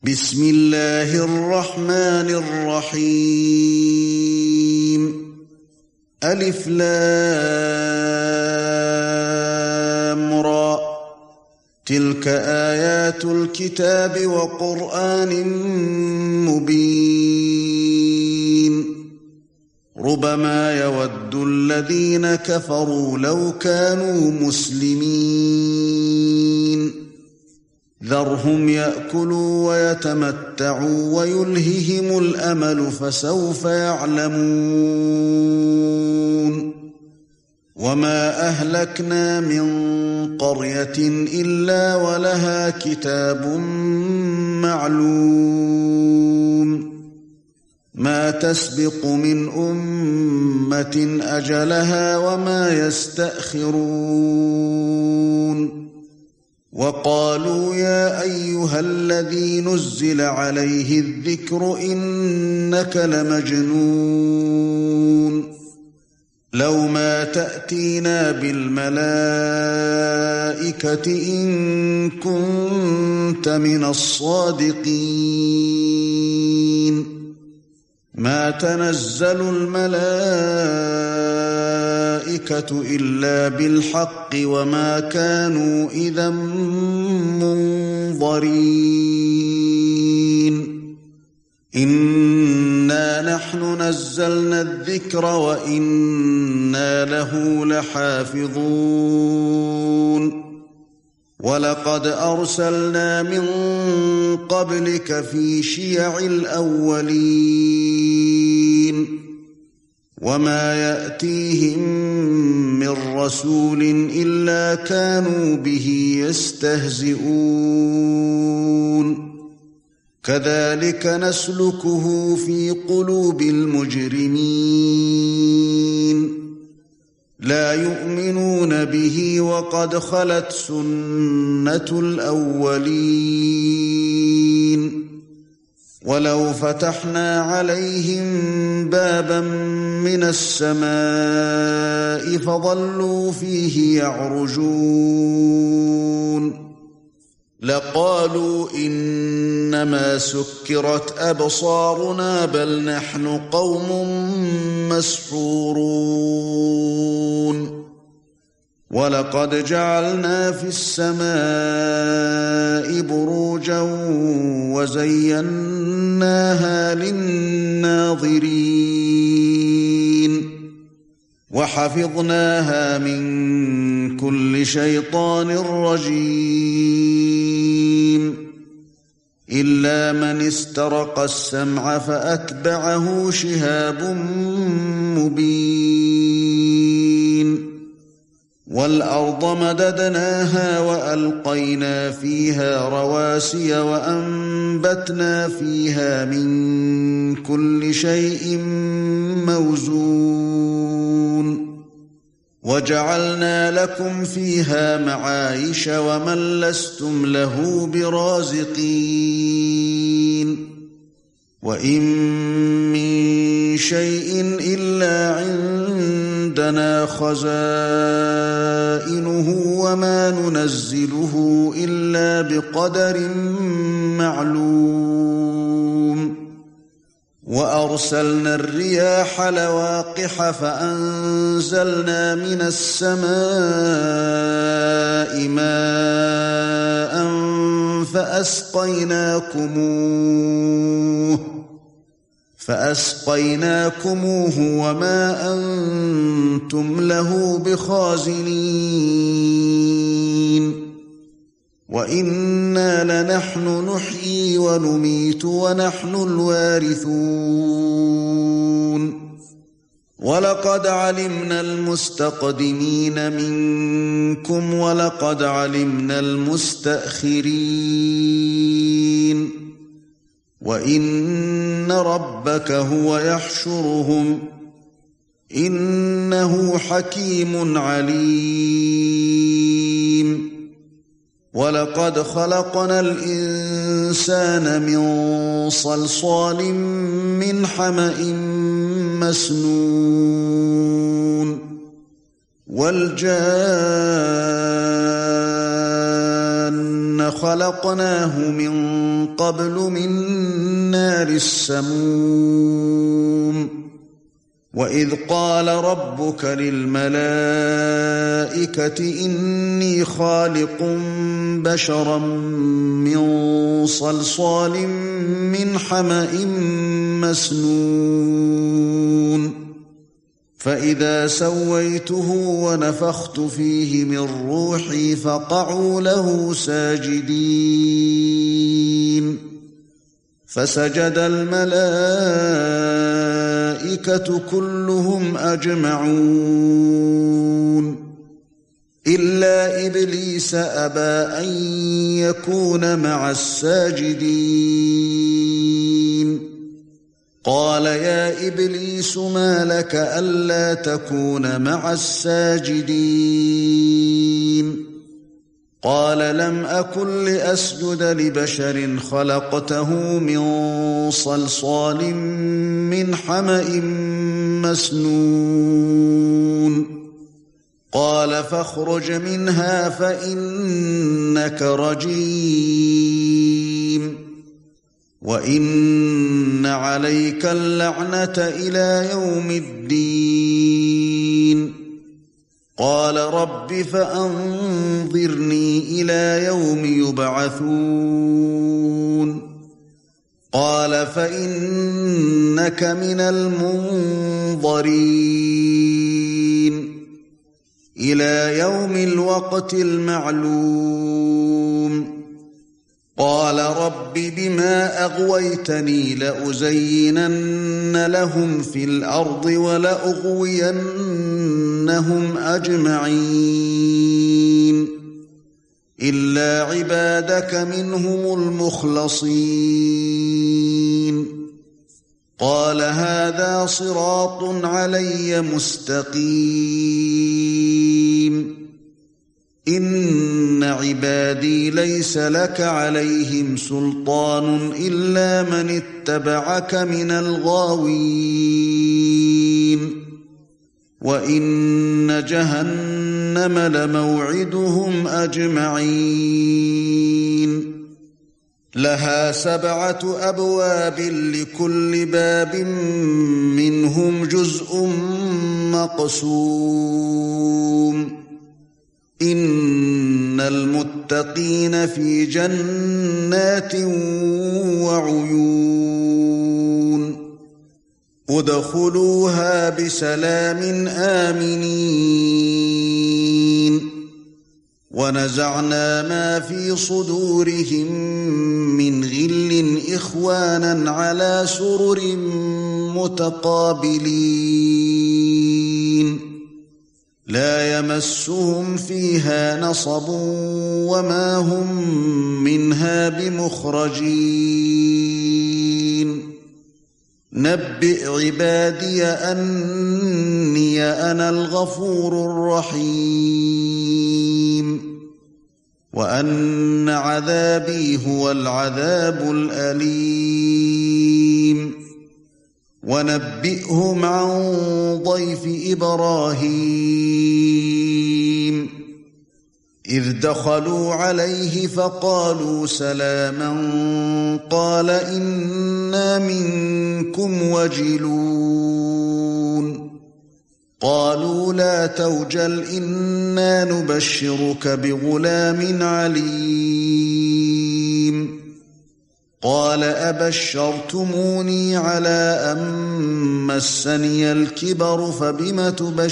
بسم الله الرحمن الرحيم ألف لام را تلك آيات الكتاب وقرآن مبين ربما يود الذين كفروا لو كانوا مسلمين ذرهم يأكلوا ويتمتعوا ويلههم الأمل فسوف يعلمون وما أهلكنا من قرية إلا ولها كتاب معلوم ما تسبق من أمة أجلها وما يستأخرون وقالوا يا أيها الذي نزل عليه الذكر إنك لمجنون لو ما تأتينا بالملائكة إن كنت من الصادقين ما تنزل الملائكة إلا بالحق وما كانوا إذا منظرين إنا نحن نزلنا الذكر وإنا له لحافظون ولقد أرسلنا من قبلك في شيع الأولين وما يأتيهم من رسول إلا كانوا به يستهزئون كذلك نسلكه في قلوب المجرمين لا يؤمنون به وقد خلت سنة الأولين ولو فتحنا عليهم بابا من السماء فظلوا فيه يعرجون لقالوا إنما سكرت أبصارنا بل نحن قوم مسحورون ولقد جعلنا في السماء بروجا وزيناها للناظرين وحفظناها من كل شيطان رجيم إلا من استرق السمع فأتبعه شهاب مبين والأرض مددناها وألقينا فيها رواسي وأنبتنا فيها من كل شيء موزون وجعلنا لكم فيها معايش ومن لستم له برازقين وإن من شيء إلا عندنا خزائنه وما ننزله إلا بقدر معلوم وأرسلنا الرياح لواقح فأنزلنا من السماء ماء فأسقيناكموه وما أنتم له بخازنين وإنا لنحن نحيي ونميت ونحن الوارثون ولقد علمنا المستقدمين منكم ولقد علمنا المستأخرين وإن ربك هو يحشرهم إنه حكيم عليم ولقد خلقنا الإنسان من صلصال من حمأ مسنون والجان خلقناه من قبل من نار السموم وإذ قال ربك للملائكة إني خالق بشرا من صلصال من حمأ مسنون فإذا سويته ونفخت فيه من روحي فقعوا له ساجدين فسجد الملائكة كلهم أجمعون إلا إبليس أبى أن يكون مع الساجدين قال يا إبليس ما لك ألا تكون مع الساجدين قال لم أكن لأسجد لبشر خلقته من صلصال من حمأ مسنون قال فاخرج منها فإنك رجيم وإن عليك اللعنة إلى يوم الدين قال رب فأنظرني إلى يوم يبعثون قال فإنك من المنظرين إلى يوم الوقت المعلوم قال رب بما أغويتني لأزينن لهم في الأرض ولأغوينهم أجمعين إلا عبادك منهم المخلصين قال هذا صراط علي مستقيم إن عبادي ليس لك عليهم سلطان إلا من اتبعك من الغاوين وإن جهنم لموعدهم أجمعين لها 7 أبواب لكل باب منهم جزء مقسوم إن المتقين في جنات وعيون ادخلوها بسلام آمنين ونزعنا ما في صدورهم من غل إخوانا على سرر متقابلين لا يمسهم فيها نصب وما هم منها بمخرجين نبئ عبادي أني أنا الغفور الرحيم وأن عذابي هو العذاب الأليم ونبئهم عن ضيف إبراهيم إذ دخلوا عليه فقالوا سلاما قال إنا منكم وجلون قالوا لا توجل إنا نبشرك بغلام عليم قال أبشرتموني على أن مسني الكبر فبم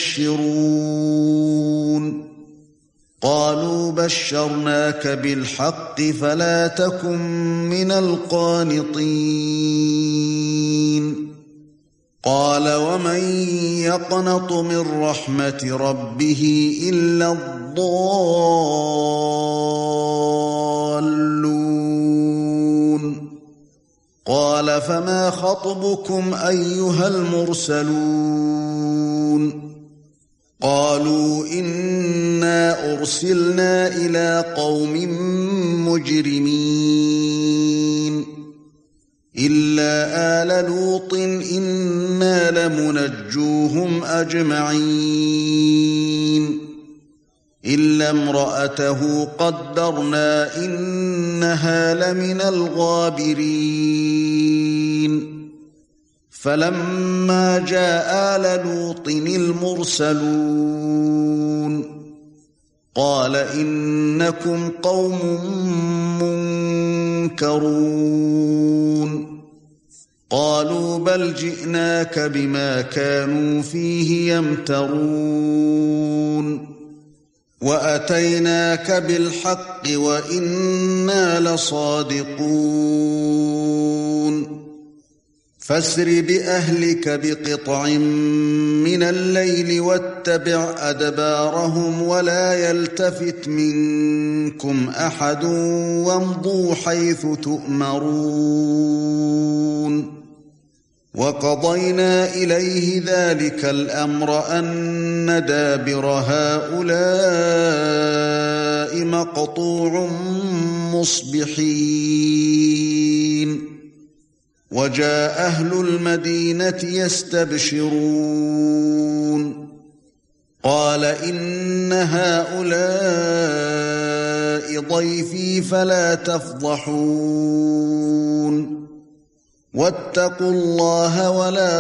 تبشرون قالوا بشرناك بالحق فلا تكن من القانطين قال ومن يقنط من رحمة ربه إلا الضالون قال فما خطبكم أيها المرسلون قالوا إنا أرسلنا إلى قوم مجرمين إلا آل لوط إنا لمنجوهم أجمعين إلا امرأته قدرنا إنها لمن الغابرين فلما جاء آل لوط المرسلون قال إنكم قوم منكرون قالوا بل جئناك بما كانوا فيه يمترون وأتيناك بالحق وإنا لصادقون فاسر بأهلك بقطع من الليل واتبع أدبارهم ولا يلتفت منكم أحد وامضوا حيث تؤمرون وقضينا إليه ذلك الأمر أن دابر هؤلاء مقطوع مصبحين وجاء أهل المدينة يستبشرون قال إن هؤلاء ضيفي فلا تفضحون واتقوا الله ولا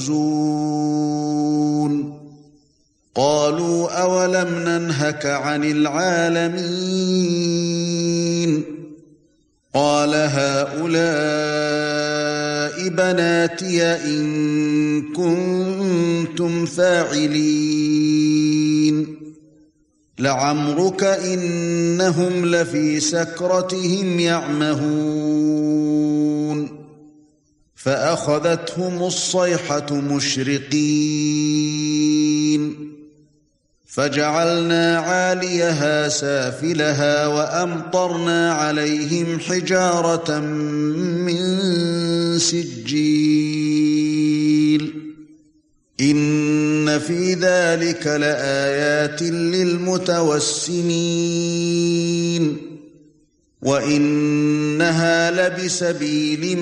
تخزون قالوا أولم ننهك عن العالمين قال هؤلاء بناتي إن كنتم فاعلين لعمرك إنهم لفي سكرتهم يعمهون فأخذتهم الصيحة مشرقين فجعلنا عاليها سافلها وأمطرنا عليهم حجارة من سجيل إن في ذلك لآيات للمتوسمين وإنها لبسبيل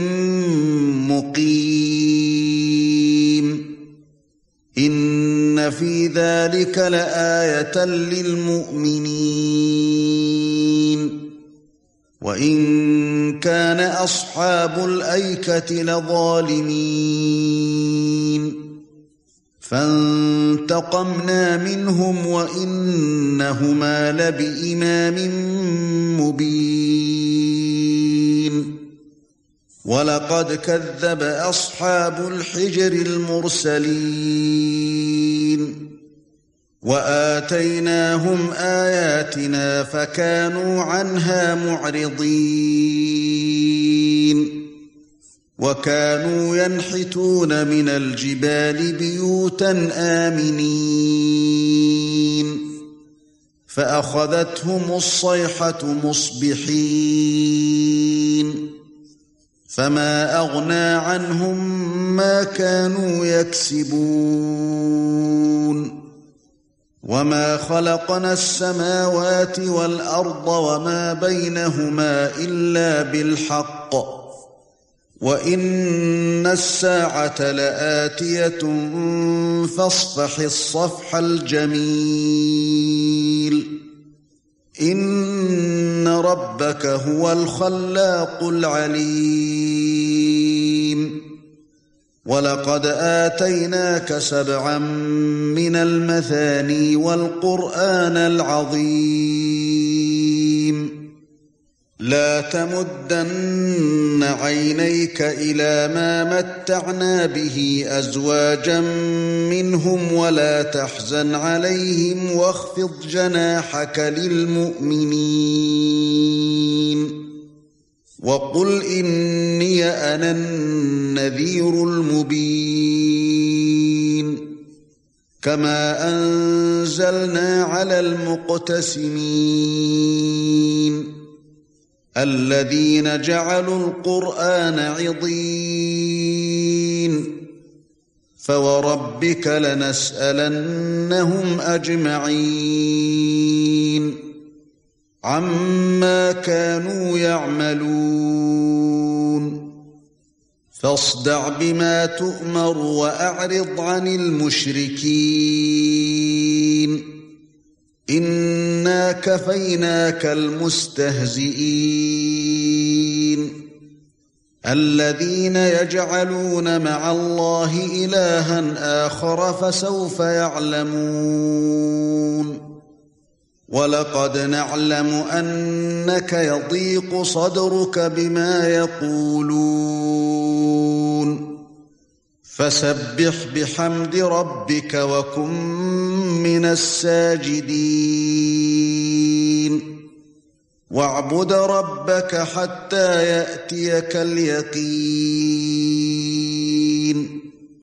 مقيم إن في ذلك لآية للمؤمنين وإن كان أصحاب الأيكة لظالمين فانتقمنا منهم وإنهما لبإمام مبين ولقد كذب أصحاب الحجر المرسلين وآتيناهم آياتنا فكانوا عنها معرضين وكانوا ينحتون من الجبال بيوتا آمنين فأخذتهم الصيحة مصبحين فما أغنى عنهم ما كانوا يكسبون وما خلقنا السماوات والأرض وما بينهما إلا بالحق وإن الساعة لآتية فاصفح الصفح الجميل إن ربك هو الخلاق العليم ولقد آتيناك 7 من المثاني والقرآن العظيم لا تمدن عينيك إلى ما متعنا به أزواجا منهم ولا تحزن عليهم واخفض جناحك للمؤمنين وقل إني أنا النذير المبين كما أنزلنا على المقتسمين الذين جعلوا القرآن عضين فوربك لنسألنهم أجمعين عما كانوا يعملون فاصدع بما تؤمر وأعرض عن المشركين إِنَّا كَفَيْنَاكَ الْمُسْتَهْزِئِينَ الَّذِينَ يَجْعَلُونَ مَعَ اللَّهِ إِلَٰهًا آخَرَ فَسَوْفَ يَعْلَمُونَ وَلَقَدْ نَعْلَمُ أَنَّكَ يَضِيقُ صَدْرُكَ بِمَا يَقُولُونَ فَسَبِّحْ بِحَمْدِ رَبِّكَ وَكُن مِّنَ السَّاجِدِينَ وَاعْبُدْ رَبَّكَ حَتَّى يَأْتِيَكَ الْيَقِينُ